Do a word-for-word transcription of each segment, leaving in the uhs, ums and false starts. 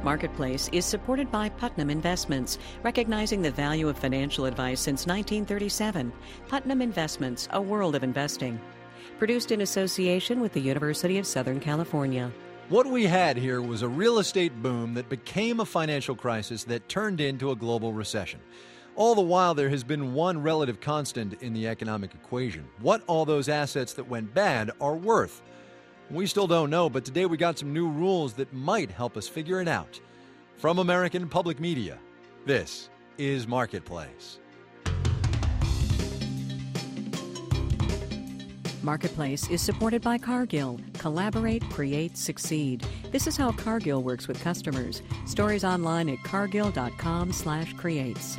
Marketplace is supported by Putnam Investments, recognizing the value of financial advice since nineteen thirty-seven. Putnam Investments, a world of investing. Produced in association with the University of Southern California. What we had here was a real estate boom that became a financial crisis that turned into a global recession. All the while, there has been one relative constant in the economic equation: what all those assets that went bad are worth. We still don't know, but today we got some new rules that might help us figure it out. From American Public Media, this is Marketplace. Marketplace is supported by Cargill. Collaborate, create, succeed. This is how Cargill works with customers. Stories online at cargill.com slash creates.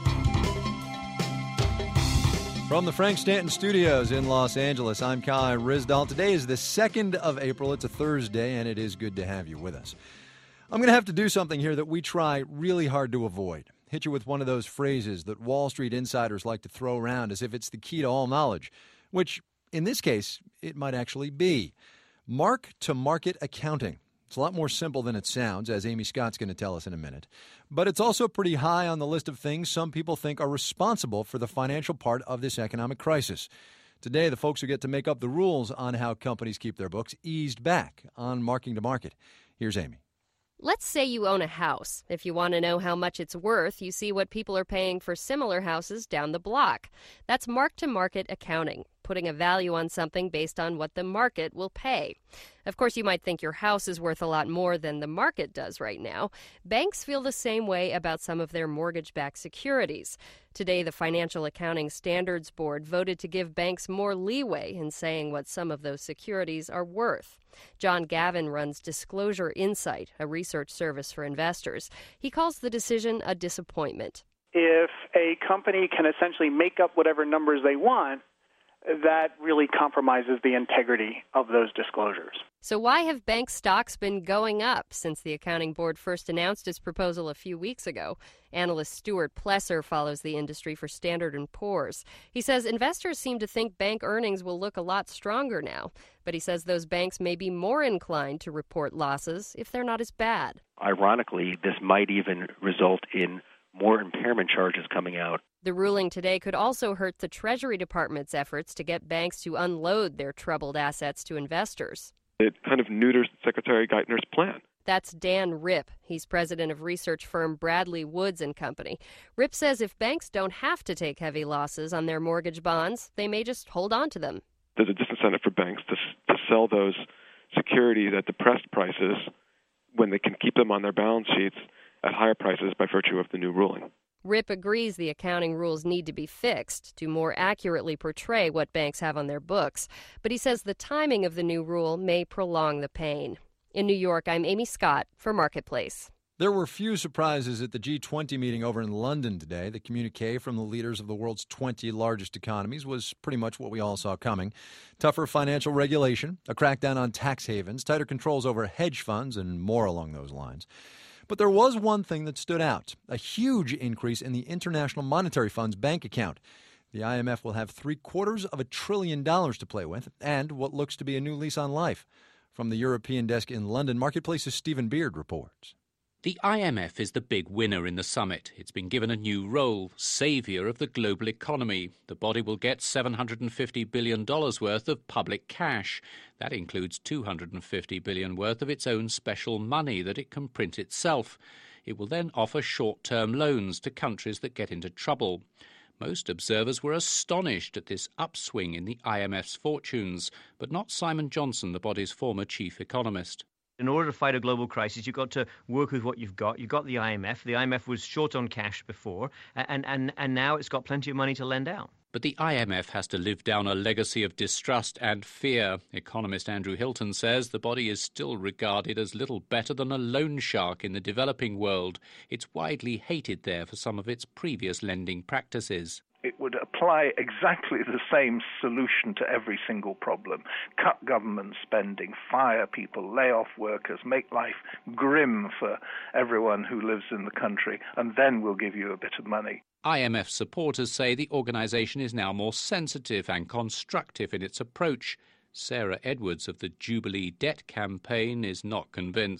From the Frank Stanton Studios in Los Angeles, I'm Kai Ryssdal. Today is the second of April. It's a Thursday, and it is good to have you with us. I'm going to have to do something here that we try really hard to avoid. Hit you with one of those phrases that Wall Street insiders like to throw around as if it's the key to all knowledge, which, in this case, it might actually be. Mark-to-market accounting. It's a lot more simple than it sounds, as Amy Scott's going to tell us in a minute. But it's also pretty high on the list of things some people think are responsible for the financial part of this economic crisis. Today, the folks who get to make up the rules on how companies keep their books eased back on marking to market. Here's Amy. Let's say you own a house. If you want to know how much it's worth, you see what people are paying for similar houses down the block. That's mark-to-market accounting, putting a value on something based on what the market will pay. Of course, you might think your house is worth a lot more than the market does right now. Banks feel the same way about some of their mortgage-backed securities. Today, the Financial Accounting Standards Board voted to give banks more leeway in saying what some of those securities are worth. John Gavin runs Disclosure Insight, a research service for investors. He calls the decision a disappointment. If a company can essentially make up whatever numbers they want, that really compromises the integrity of those disclosures. So why have bank stocks been going up since the Accounting Board first announced its proposal a few weeks ago? Analyst Stuart Plesser follows the industry for Standard and Poor's. He says investors seem to think bank earnings will look a lot stronger now, but he says those banks may be more inclined to report losses if they're not as bad. Ironically, this might even result in more impairment charges coming out. The ruling today could also hurt the Treasury Department's efforts to get banks to unload their troubled assets to investors. It kind of neuters Secretary Geithner's plan. That's Dan Ripp. He's president of research firm Bradley Woods and Company. Ripp says if banks don't have to take heavy losses on their mortgage bonds, they may just hold on to them. There's a disincentive for banks to, to sell those securities at depressed prices when they can keep them on their balance sheets at higher prices by virtue of the new ruling. Ripp agrees the accounting rules need to be fixed to more accurately portray what banks have on their books, but he says the timing of the new rule may prolong the pain. In New York, I'm Amy Scott for Marketplace. There were few surprises at the G twenty meeting over in London today. The communique from the leaders of the world's twenty largest economies was pretty much what we all saw coming. Tougher financial regulation, a crackdown on tax havens, tighter controls over hedge funds, and more along those lines. But there was one thing that stood out, a huge increase in the International Monetary Fund's bank account. The I M F will have three quarters of a trillion dollars to play with, and what looks to be a new lease on life. From the European desk in London, Marketplace's Stephen Beard reports. The I M F is the big winner in the summit. It's been given a new role, saviour of the global economy. The body will get seven hundred fifty billion dollars worth of public cash. That includes two hundred fifty billion dollars worth of its own special money that it can print itself. It will then offer short-term loans to countries that get into trouble. Most observers were astonished at this upswing in the I M F's fortunes, but not Simon Johnson, the body's former chief economist. In order to fight a global crisis, you've got to work with what you've got. You've got the I M F. The I M F was short on cash before, and, and, and now it's got plenty of money to lend out. But the I M F has to live down a legacy of distrust and fear. Economist Andrew Hilton says the body is still regarded as little better than a loan shark in the developing world. It's widely hated there for some of its previous lending practices. It would apply exactly the same solution to every single problem. Cut government spending, fire people, lay off workers, make life grim for everyone who lives in the country, and then we'll give you a bit of money. I M F supporters say the organisation is now more sensitive and constructive in its approach. Sarah Edwards of the Jubilee Debt Campaign is not convinced.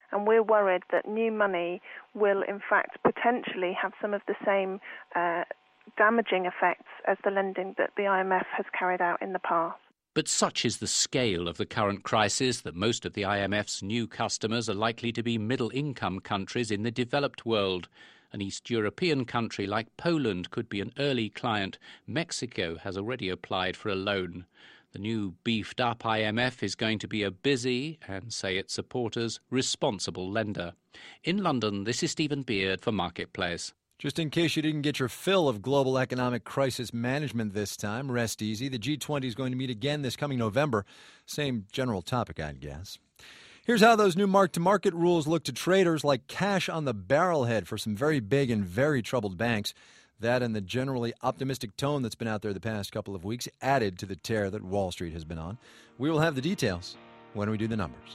And we're worried that new money will, in fact, potentially have some of the same uh, damaging effects as the lending that the I M F has carried out in the past. But such is the scale of the current crisis that most of the I M F's new customers are likely to be middle-income countries in the developed world. An East European country like Poland could be an early client. Mexico has already applied for a loan. The new beefed-up I M F is going to be a busy, and say its supporters, responsible lender. In London, this is Stephen Beard for Marketplace. Just in case you didn't get your fill of global economic crisis management this time, rest easy. The G twenty is going to meet again this coming November. Same general topic, I'd guess. Here's how those new mark-to-market rules look to traders like cash on the barrelhead for some very big and very troubled banks. That and the generally optimistic tone that's been out there the past couple of weeks added to the tear that Wall Street has been on. We will have the details when we do the numbers.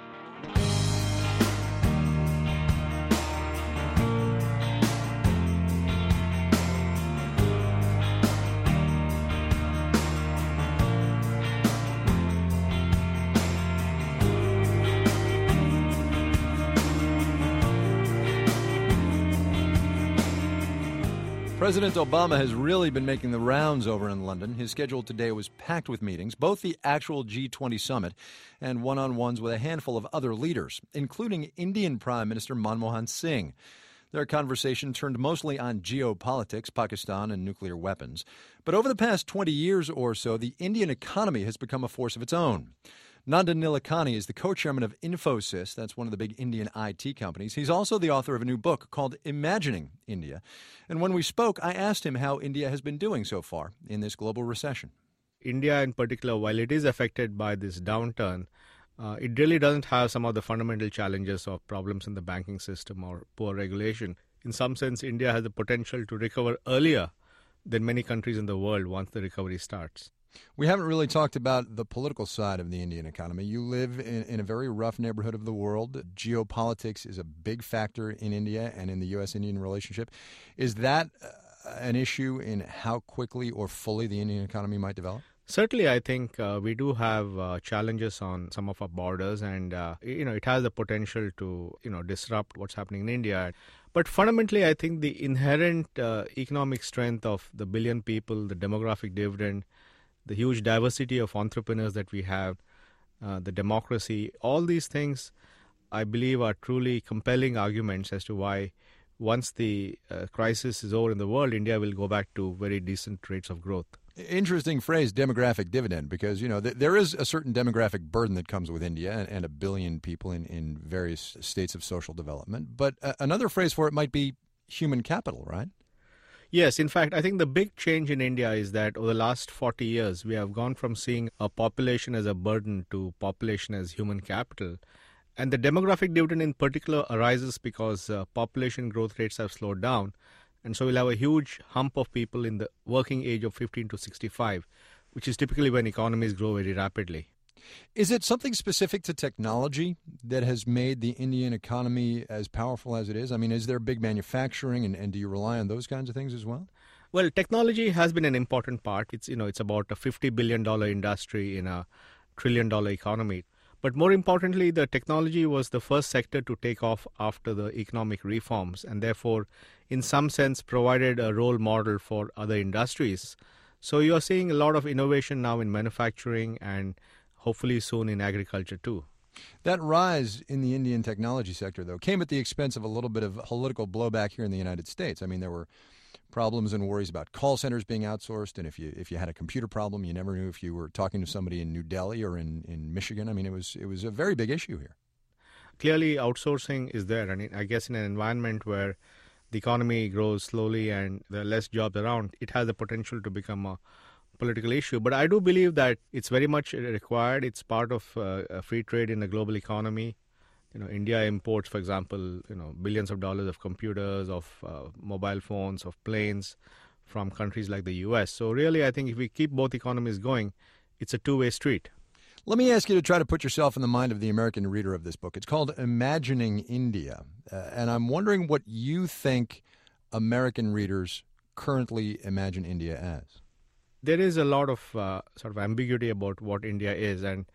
President Obama has really been making the rounds over in London. His schedule today was packed with meetings, both the actual G twenty summit and one-on-ones with a handful of other leaders, including Indian Prime Minister Manmohan Singh. Their conversation turned mostly on geopolitics, Pakistan, and nuclear weapons. But over the past twenty years or so, the Indian economy has become a force of its own. Nandan Nilekani is the co-chairman of Infosys. That's one of the big Indian I T companies. He's also the author of a new book called Imagining India. And when we spoke, I asked him how India has been doing so far in this global recession. India in particular, while it is affected by this downturn, uh, it really doesn't have some of the fundamental challenges of problems in the banking system or poor regulation. In some sense, India has the potential to recover earlier than many countries in the world once the recovery starts. We haven't really talked about the political side of the Indian economy. You live in, in a very rough neighborhood of the world. Geopolitics is a big factor in India and in the U S Indian relationship. Is that uh, an issue in how quickly or fully the Indian economy might develop? Certainly, I think uh, we do have uh, challenges on some of our borders, and uh, you know it has the potential to you know disrupt what's happening in India. But fundamentally, I think the inherent uh, economic strength of the billion people, the demographic dividend, the huge diversity of entrepreneurs that we have, uh, the democracy, all these things, I believe, are truly compelling arguments as to why once the uh, crisis is over in the world, India will go back to very decent rates of growth. Interesting phrase, demographic dividend, because, you know, th- there is a certain demographic burden that comes with India and, and a billion people in, in various states of social development. But uh, another phrase for it might be human capital, right? Yes, in fact, I think the big change in India is that over the last forty years, we have gone from seeing a population as a burden to population as human capital. And the demographic dividend in particular arises because uh, population growth rates have slowed down. And so we'll have a huge hump of people in the working age of fifteen to sixty-five, which is typically when economies grow very rapidly. Is it something specific to technology that has made the Indian economy as powerful as it is? I mean, is there big manufacturing, and, and do you rely on those kinds of things as well? Well, technology has been an important part. It's, you know, it's about a fifty billion dollars industry in a trillion dollar economy. But more importantly, the technology was the first sector to take off after the economic reforms, and therefore, in some sense, provided a role model for other industries. So you are seeing a lot of innovation now in manufacturing and hopefully soon in agriculture too. That rise in the Indian technology sector, though, came at the expense of a little bit of political blowback here in the United States. I mean, there were problems and worries about call centers being outsourced, and if you if you had a computer problem, you never knew if you were talking to somebody in New Delhi or in, in Michigan. I mean, it was it was a very big issue here. Clearly, outsourcing is there. I mean, I guess in an environment where the economy grows slowly and there are less jobs around, it has the potential to become a political issue. But I do believe that it's very much required. It's part of uh, free trade in the global economy. You know, India imports, for example, you know, billions of dollars of computers, of uh, mobile phones, of planes from countries like the U S. So really, I think if we keep both economies going, it's a two-way street. Let me ask you to try to put yourself in the mind of the American reader of this book. It's called Imagining India. Uh, and I'm wondering what you think American readers currently imagine India as. There is a lot of uh, sort of ambiguity about what India is. And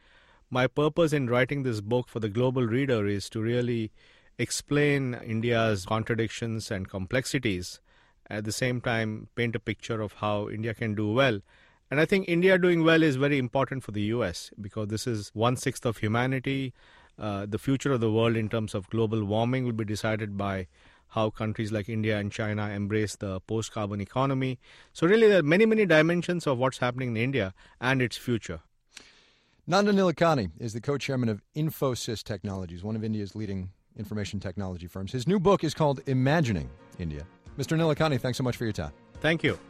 my purpose in writing this book for the global reader is to really explain India's contradictions and complexities, at the same time paint a picture of how India can do well. And I think India doing well is very important for the U S because this is one-sixth of humanity. Uh, the future of the world in terms of global warming will be decided by how countries like India and China embrace the post-carbon economy. So really there are many, many dimensions of what's happening in India and its future. Nandan Nilekani is the co-chairman of Infosys Technologies, one of India's leading information technology firms. His new book is called Imagining India. Mister Nilekani, thanks so much for your time. Thank you.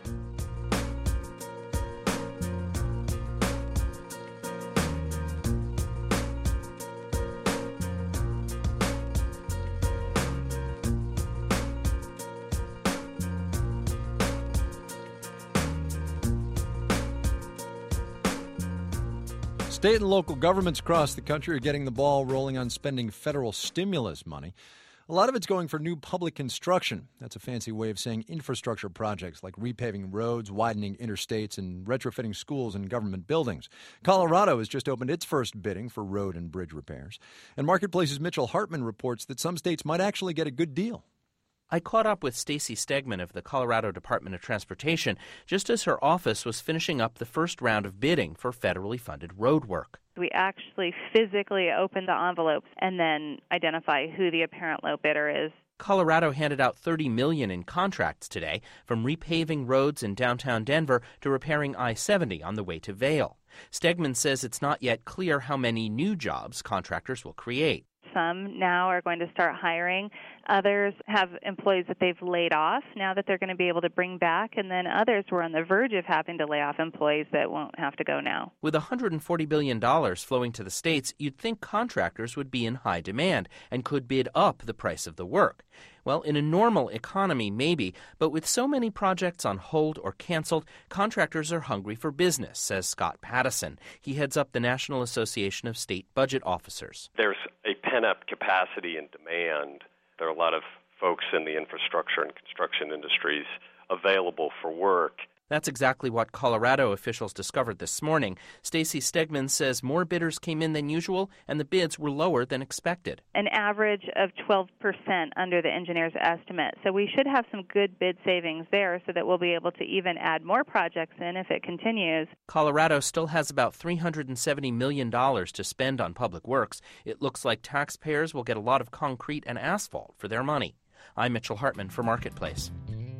State and local governments across the country are getting the ball rolling on spending federal stimulus money. A lot of it's going for new public construction. That's a fancy way of saying infrastructure projects like repaving roads, widening interstates, and retrofitting schools and government buildings. Colorado has just opened its first bidding for road and bridge repairs. And Marketplace's Mitchell Hartman reports that some states might actually get a good deal. I caught up with Stacy Stegman of the Colorado Department of Transportation just as her office was finishing up the first round of bidding for federally funded road work. We actually physically open the envelopes and then identify who the apparent low bidder is. Colorado handed out thirty million dollars in contracts today, from repaving roads in downtown Denver to repairing I seventy on the way to Vail. Stegman says it's not yet clear how many new jobs contractors will create. Some now are going to start hiring. Others have employees that they've laid off now that they're going to be able to bring back. And then others were on the verge of having to lay off employees that won't have to go now. With one hundred forty billion dollars flowing to the states, you'd think contractors would be in high demand and could bid up the price of the work. Well, in a normal economy, maybe, but with so many projects on hold or canceled, contractors are hungry for business, says Scott Pattison. He heads up the National Association of State Budget Officers. There's a pent-up capacity and demand. There are a lot of folks in the infrastructure and construction industries available for work. That's exactly what Colorado officials discovered this morning. Stacy Stegman says more bidders came in than usual, and the bids were lower than expected. An average of twelve percent under the engineer's estimate. So we should have some good bid savings there so that we'll be able to even add more projects in if it continues. Colorado still has about three hundred seventy million dollars to spend on public works. It looks like taxpayers will get a lot of concrete and asphalt for their money. I'm Mitchell Hartman for Marketplace.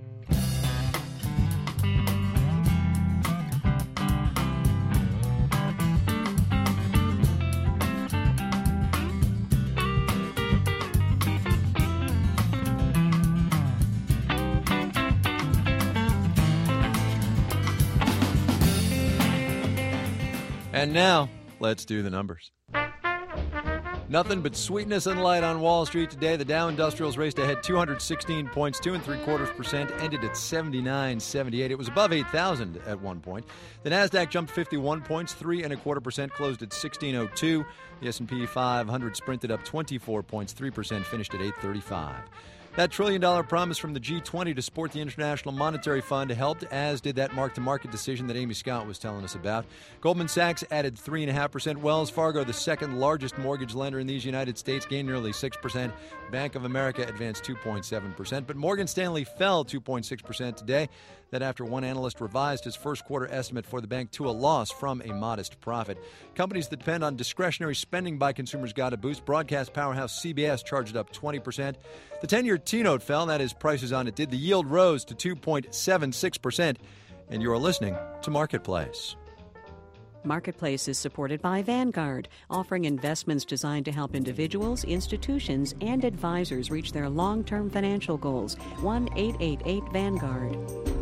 And now, let's do the numbers. Nothing but sweetness and light on Wall Street today. The Dow Industrials raced ahead two hundred sixteen points, two and three quarters percent, ended at seventy-nine seventy-eight. It was above eight thousand at one point. The Nasdaq jumped fifty-one points, three and a quarter percent, closed at sixteen oh two. The S and P five hundred sprinted up twenty-four points, three percent, finished at eight thirty-five. That trillion-dollar promise from the G twenty to support the International Monetary Fund helped, as did that mark-to-market decision that Amy Scott was telling us about. Goldman Sachs added three point five percent. Wells Fargo, the second-largest mortgage lender in these United States, gained nearly six percent. Bank of America advanced two point seven percent. But Morgan Stanley fell two point six percent today. That after one analyst revised his first quarter estimate for the bank to a loss from a modest profit. Companies that depend on discretionary spending by consumers got a boost. Broadcast powerhouse C B S charged up twenty percent. The ten-year T-note fell, that is, prices on it did. The yield rose to two point seven six percent. And you're listening to Marketplace. Marketplace is supported by Vanguard, offering investments designed to help individuals, institutions, and advisors reach their long-term financial goals. one eight eight eight Vanguard.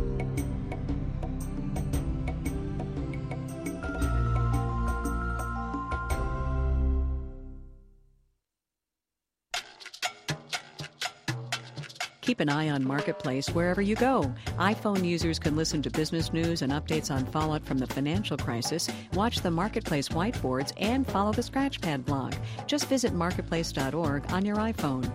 Keep an eye on Marketplace wherever you go. iPhone users can listen to business news and updates on fallout from the financial crisis, watch the Marketplace whiteboards, and follow the Scratchpad blog. Just visit marketplace dot org on your iPhone.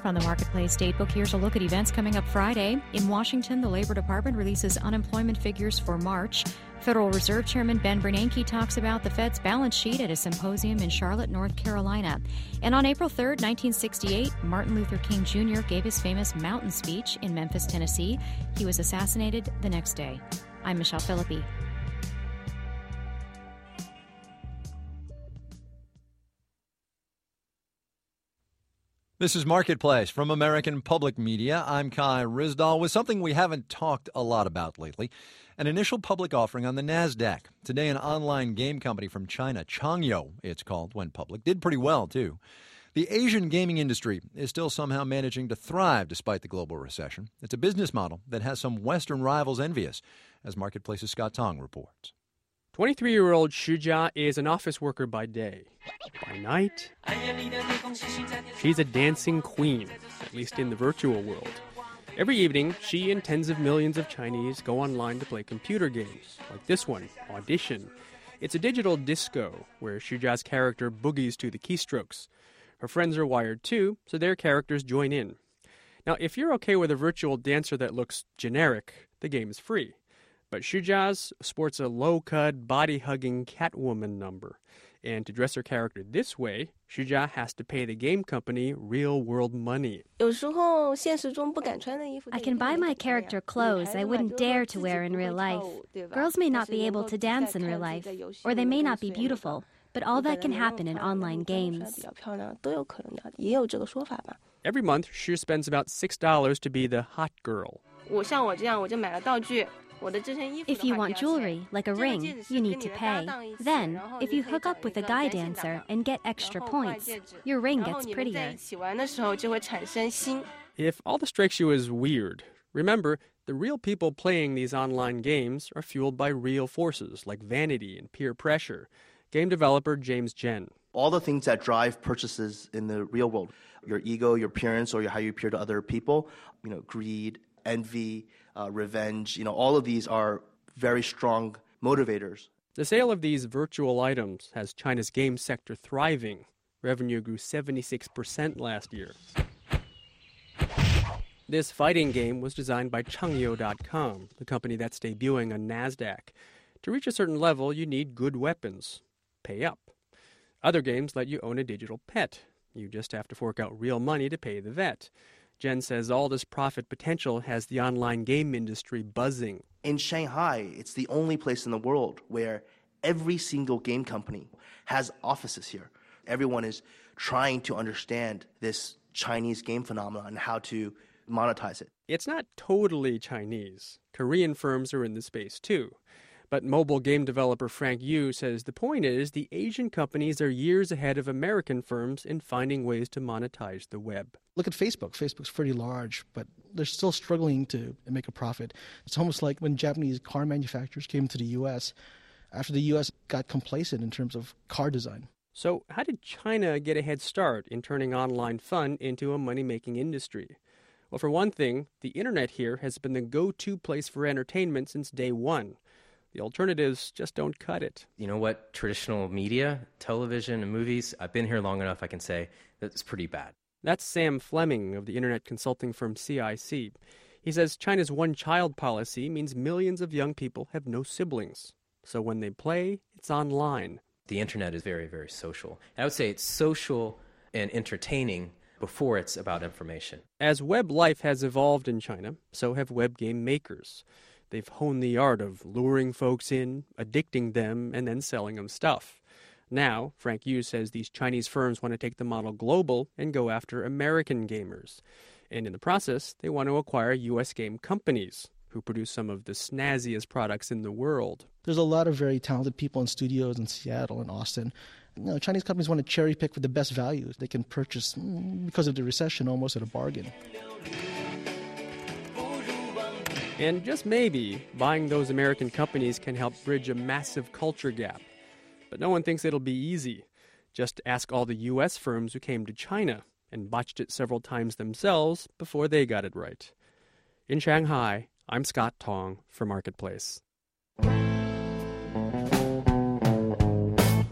From the Marketplace Datebook, here's a look at events coming up Friday. In Washington, the Labor Department releases unemployment figures for March. Federal Reserve Chairman Ben Bernanke talks about the Fed's balance sheet at a symposium in Charlotte, North Carolina. And on April third, nineteen sixty-eight, Martin Luther King Junior gave his famous Mountain Speech in Memphis, Tennessee. He was assassinated the next day. I'm Michelle Philippi. This is Marketplace from American Public Media. I'm Kai Ryssdal with something we haven't talked a lot about lately, an initial public offering on the NASDAQ. Today, an online game company from China, Changyou, it's called, went public. Did pretty well, too. The Asian gaming industry is still somehow managing to thrive despite the global recession. It's a business model that has some Western rivals envious, as Marketplace's Scott Tong reports. twenty-three-year-old Xu Jia is an office worker by day. By night, she's a dancing queen, at least in the virtual world. Every evening, she and tens of millions of Chinese go online to play computer games, like this one, Audition. It's a digital disco where Xu Jia's character boogies to the keystrokes. Her friends are wired too, so their characters join in. Now, if you're okay with a virtual dancer that looks generic, the game is free. But Xu Jia's sports a low-cut, body-hugging Catwoman number. And to dress her character this way, Xu Jia has to pay the game company real-world money. I can buy my character clothes I wouldn't dare to wear in real life. Girls may not be able to dance in real life, or they may not be beautiful, but all that can happen in online games. Every month, Xu spends about six dollars to be the hot girl. If you want jewelry, like a ring, you need to pay. Then, if you hook up with a guy dancer and get extra points, your ring gets prettier. If all this strikes you as weird, remember, the real people playing these online games are fueled by real forces like vanity and peer pressure. Game developer James Jen. All the things that drive purchases in the real world, your ego, your appearance, or how you appear to other people, you know, greed, envy, uh, revenge, you know, all of these are very strong motivators. The sale of these virtual items has China's game sector thriving. Revenue grew seventy-six percent last year. This fighting game was designed by Changyou dot com, the company that's debuting on NASDAQ. To reach a certain level, you need good weapons. Pay up. Other games let you own a digital pet. You just have to fork out real money to pay the vet. Jen says all this profit potential has the online game industry buzzing. In Shanghai, it's the only place in the world where every single game company has offices here. Everyone is trying to understand this Chinese game phenomenon and how to monetize it. It's not totally Chinese. Korean firms are in the space too. But mobile game developer Frank Yu says the point is the Asian companies are years ahead of American firms in finding ways to monetize the web. Look at Facebook. Facebook's pretty large, but they're still struggling to make a profit. It's almost like when Japanese car manufacturers came to the U S after the U S got complacent in terms of car design. So how did China get a head start in turning online fun into a money-making industry? Well, for one thing, the internet here has been the go-to place for entertainment since day one. The alternatives just don't cut it. You know what? Traditional media, television, and movies, I've been here long enough, I can say that's pretty bad. That's Sam Fleming of the internet consulting firm C I C. He says China's one-child policy means millions of young people have no siblings. So when they play, it's online. The internet is very, very social. I would say it's social and entertaining before it's about information. As web life has evolved in China, so have web game makers. They've honed the art of luring folks in, addicting them, and then selling them stuff. Now, Frank Yu says these Chinese firms want to take the model global and go after American gamers. And in the process, they want to acquire U S game companies who produce some of the snazziest products in the world. There's a lot of very talented people in studios in Seattle and Austin. You know, Chinese companies want to cherry pick for the best values they can purchase, because of the recession, almost at a bargain. And just maybe, buying those American companies can help bridge a massive culture gap. But no one thinks it'll be easy. Just ask all the U S firms who came to China and botched it several times themselves before they got it right. In Shanghai, I'm Scott Tong for Marketplace.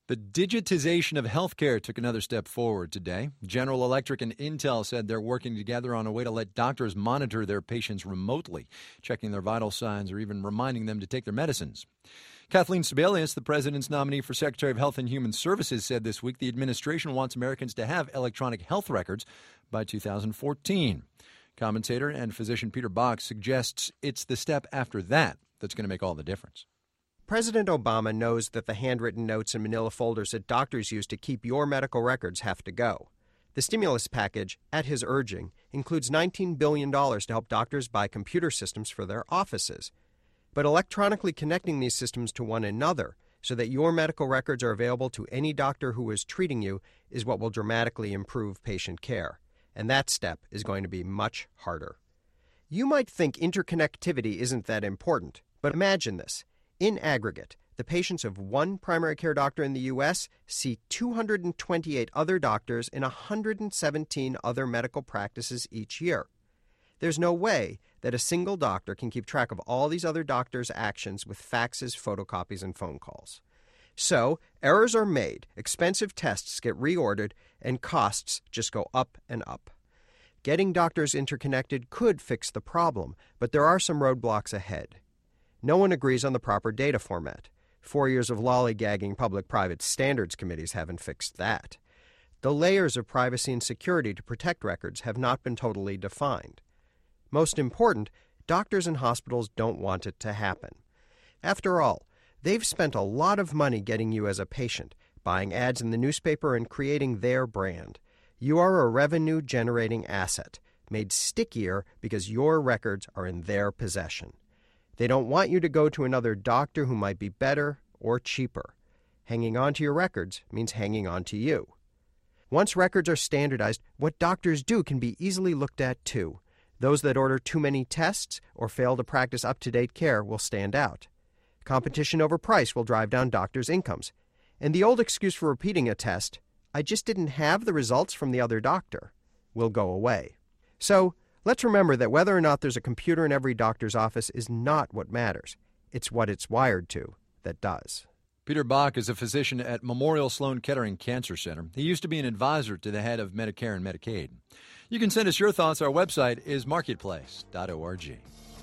The digitization of healthcare took another step forward today. General Electric and Intel said they're working together on a way to let doctors monitor their patients remotely, checking their vital signs or even reminding them to take their medicines. Kathleen Sebelius, the president's nominee for Secretary of Health and Human Services, said this week the administration wants Americans to have electronic health records by two thousand fourteen. Commentator and physician Peter Bach suggests it's the step after that that's going to make all the difference. President Obama knows that the handwritten notes and manila folders that doctors use to keep your medical records have to go. The stimulus package, at his urging, includes nineteen billion dollars to help doctors buy computer systems for their offices. But electronically connecting these systems to one another so that your medical records are available to any doctor who is treating you is what will dramatically improve patient care. And that step is going to be much harder. You might think interconnectivity isn't that important, but imagine this. In aggregate, the patients of one primary care doctor in the U S see two hundred twenty-eight other doctors in one hundred seventeen other medical practices each year. There's no way that a single doctor can keep track of all these other doctors' actions with faxes, photocopies, and phone calls. So, errors are made, expensive tests get reordered, and costs just go up and up. Getting doctors interconnected could fix the problem, but there are some roadblocks ahead. No one agrees on the proper data format. Four years of lollygagging public-private standards committees haven't fixed that. The layers of privacy and security to protect records have not been totally defined. Most important, doctors and hospitals don't want it to happen. After all, they've spent a lot of money getting you as a patient, buying ads in the newspaper and creating their brand. You are a revenue-generating asset, made stickier because your records are in their possession. They don't want you to go to another doctor who might be better or cheaper. Hanging on to your records means hanging on to you. Once records are standardized, what doctors do can be easily looked at too. Those that order too many tests or fail to practice up-to-date care will stand out. Competition over price will drive down doctors' incomes. And the old excuse for repeating a test, I just didn't have the results from the other doctor, will go away. So, let's remember that whether or not there's a computer in every doctor's office is not what matters. It's what it's wired to that does. Peter Bach is a physician at Memorial Sloan Kettering Cancer Center. He used to be an advisor to the head of Medicare and Medicaid. You can send us your thoughts. Our website is marketplace dot org.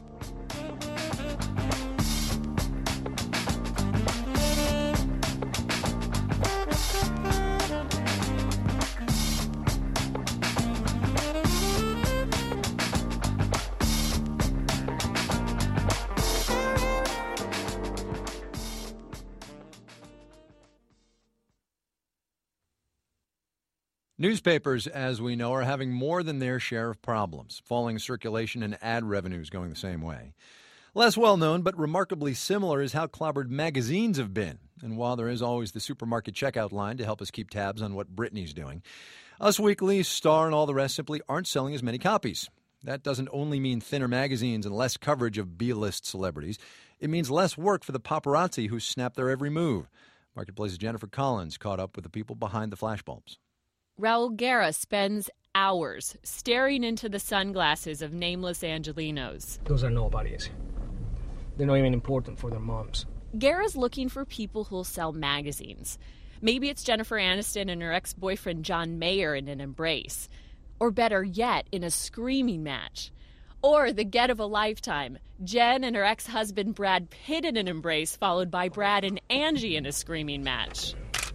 Newspapers, as we know, are having more than their share of problems. Falling circulation and ad revenues going the same way. Less well-known, but remarkably similar, is how clobbered magazines have been. And while there is always the supermarket checkout line to help us keep tabs on what Britney's doing, Us Weekly, Star, and all the rest simply aren't selling as many copies. That doesn't only mean thinner magazines and less coverage of B-list celebrities. It means less work for the paparazzi who snap their every move. Marketplace's Jennifer Collins caught up with the people behind the flashbulbs. Raul Guerra spends hours staring into the sunglasses of nameless Angelinos. Those are nobodies. They're not even important for their moms. Guerra's looking for people who'll sell magazines. Maybe it's Jennifer Aniston and her ex-boyfriend John Mayer in an embrace. Or better yet, in a screaming match. Or the get of a lifetime, Jen and her ex-husband Brad Pitt in an embrace, followed by Brad and Angie in a screaming match.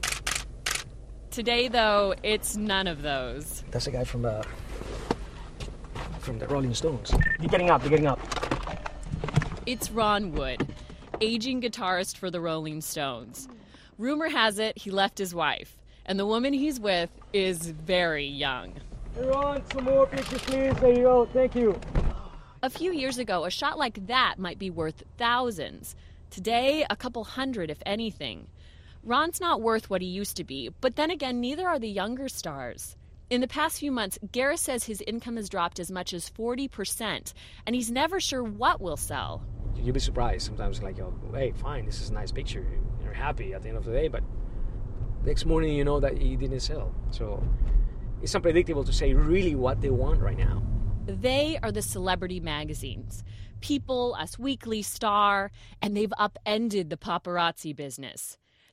Today, though, it's none of those. That's a guy from the from the Rolling Stones. You're getting up, you're getting up. It's Ron Wood, aging guitarist for the Rolling Stones. Rumor has it he left his wife, and the woman he's with is very young. Hey Ron, some more pictures, please. There you go, thank you. A few years ago, a shot like that might be worth thousands. Today, a couple hundred, if anything. Ron's not worth what he used to be, but then again, neither are the younger stars. In the past few months, Guerra says his income has dropped as much as forty percent, and he's never sure what will sell. You'll be surprised sometimes, like, oh, hey, fine, this is a nice picture. You're happy at the end of the day, but next morning you know that he didn't sell. So it's unpredictable to say really what they want right now. They are the celebrity magazines. People, Us Weekly, Star, and they've upended the paparazzi business.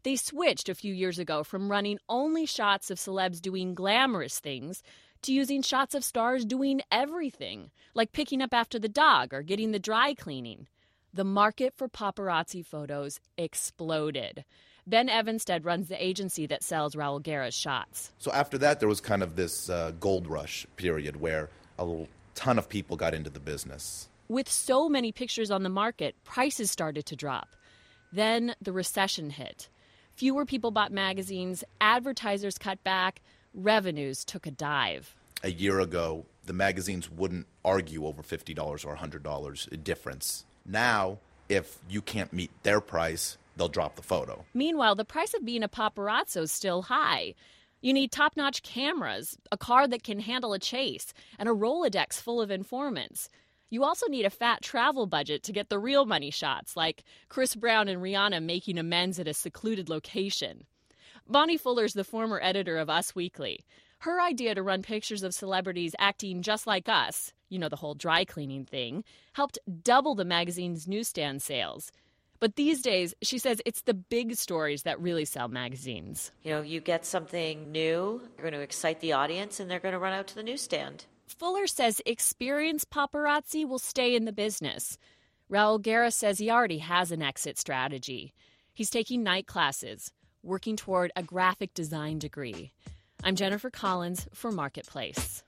They switched a few years ago from running only shots of celebs doing glamorous things to using shots of stars doing everything, like picking up after the dog or getting the dry cleaning. The market for paparazzi photos exploded. Ben Evanstead runs the agency that sells Raul Guerra's shots. So after that, there was kind of this uh, gold rush period where a ton of people got into the business. With so many pictures on the market, prices started to drop. Then the recession hit. Fewer people bought magazines, advertisers cut back, revenues took a dive. A year ago, the magazines wouldn't argue over fifty dollars or one hundred dollars difference. Now, if you can't meet their price, they'll drop the photo. Meanwhile, the price of being a paparazzo is still high. You need top-notch cameras, a car that can handle a chase, and a Rolodex full of informants. You also need a fat travel budget to get the real money shots, like Chris Brown and Rihanna making amends at a secluded location. Bonnie Fuller's the former editor of Us Weekly. Her idea to run pictures of celebrities acting just like us, you know, the whole dry cleaning thing, helped double the magazine's newsstand sales. But these days, she says it's the big stories that really sell magazines. You know, you get something new, you're going to excite the audience, and they're going to run out to the newsstand. Fuller says experienced paparazzi will stay in the business. Raul Guerra says he already has an exit strategy. He's taking night classes, working toward a graphic design degree. I'm Jennifer Collins for Marketplace.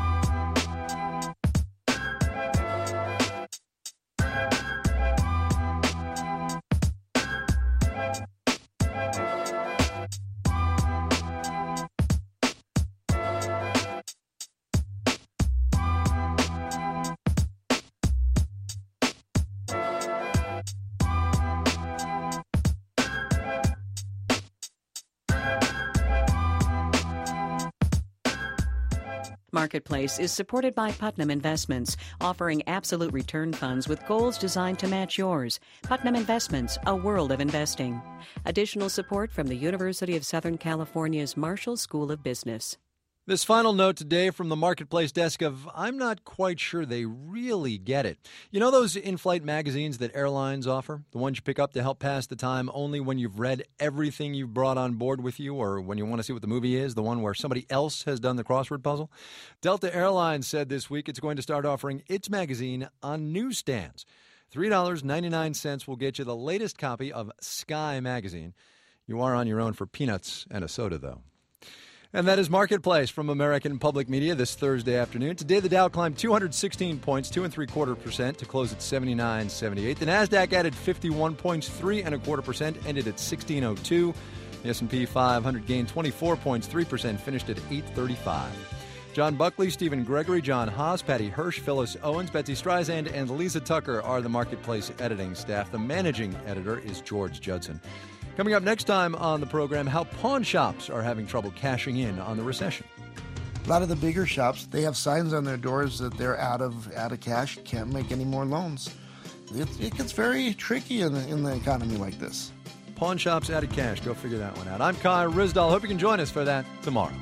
Marketplace is supported by Putnam Investments, offering absolute return funds with goals designed to match yours. Putnam Investments, a world of investing. Additional support from the University of Southern California's Marshall School of Business. This final note today from the Marketplace desk of I'm not quite sure they really get it. You know those in-flight magazines that airlines offer? The ones you pick up to help pass the time only when you've read everything you've brought on board with you or when you want to see what the movie is, the one where somebody else has done the crossword puzzle? Delta Airlines said this week it's going to start offering its magazine on newsstands. three dollars and ninety-nine cents will get you the latest copy of Sky magazine. You are on your own for peanuts and a soda, though. And that is Marketplace from American Public Media this Thursday afternoon. Today, the Dow climbed two hundred sixteen points, two and three quarter percent, to close at seventy-nine seventy-eight. The Nasdaq added fifty-one points, three and a quarter percent, ended at sixteen oh two. The S and P five hundred gained twenty-four points, three percent, finished at eight thirty-five. John Buckley, Stephen Gregory, John Haas, Patty Hirsch, Phyllis Owens, Betsy Streisand, and Lisa Tucker are the Marketplace editing staff. The managing editor is George Judson. Coming up next time on the program, how pawn shops are having trouble cashing in on the recession. A lot of the bigger shops, they have signs on their doors that they're out of out of cash, can't make any more loans. It, it gets very tricky in the, in the economy like this. Pawn shops out of cash. Go figure that one out. I'm Kai Ryssdal. Hope you can join us for that tomorrow.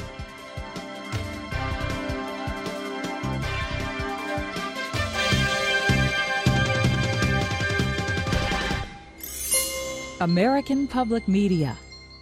American Public Media.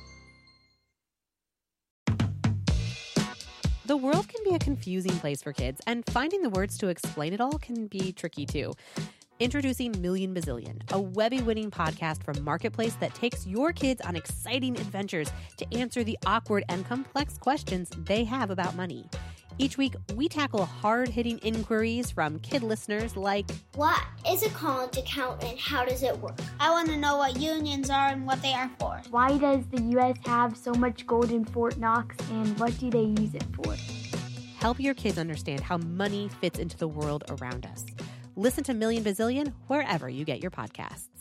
The world can be a confusing place for kids, and finding the words to explain it all can be tricky too. Introducing Million Bazillion, a Webby-winning podcast from Marketplace that takes your kids on exciting adventures to answer the awkward and complex questions they have about money. Each week, we tackle hard-hitting inquiries from kid listeners like, what is a college account and how does it work? I want to know what unions are and what they are for. Why does the U S have so much gold in Fort Knox and what do they use it for? Help your kids understand how money fits into the world around us. Listen to Million Bazillion wherever you get your podcasts.